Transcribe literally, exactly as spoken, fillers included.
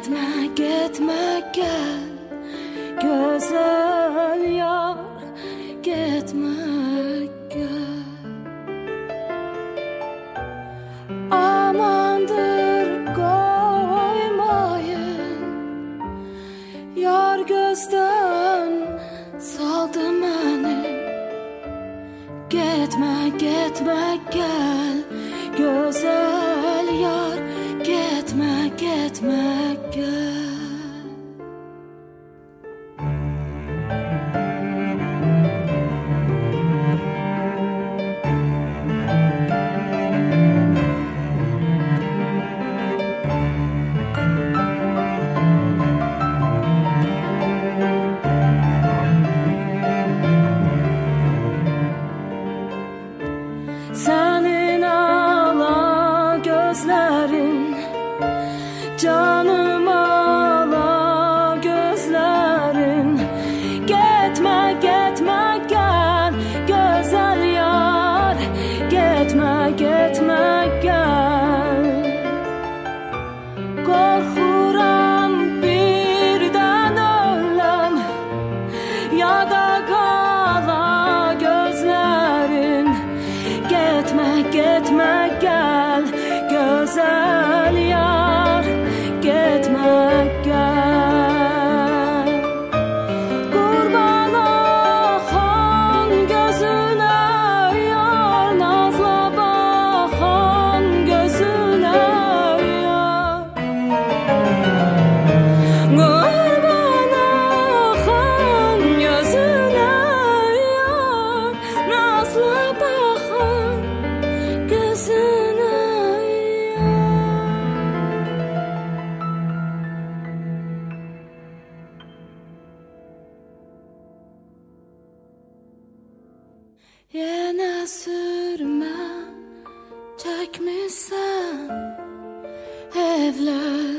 Gitme gitme gel güzel yar, gitme gel. Amandır koymayın, yar gözden saldı beni. Gitme gitme gel güzel yar, gitme gitme gel. Senin ala gözlerin, canım ala gözlerin. Gitme gitme gel güzel yar, gitme gitme gel. Korkuram birden ölüm, ya da kala gözlerin. Gitme gitme gel güzel yar, gitme gel. Kurban akan gözüne yar, nazla bakan gözüne yar. Kurban akan gözüne yar, nazla bakan gözüne yar. Yine sürme çekmişsen evler.